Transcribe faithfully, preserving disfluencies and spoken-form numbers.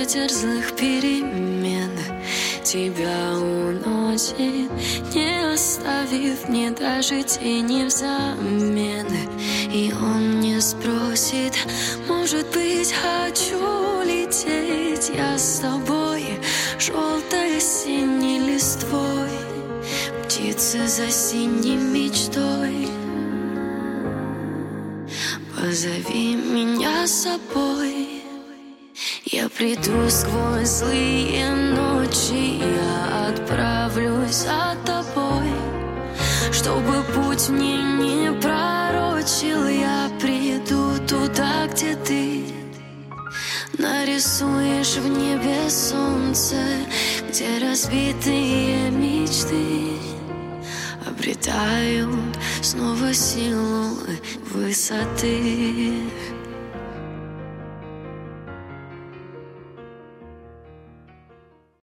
ветер злых перемен тебя уносит, не оставив мне даже тени взамен. И он не спросит, может быть, хочу лететь я с тобой, желтой синей листвой, птицы за синей мечтой. Позови меня с собой, я приду сквозь злые ночи, я отправлюсь за тобой, чтобы путь мне не пророчил. Я приду туда, где ты нарисуешь в небе солнце, где разбитые мечты обретают снова силу высоты.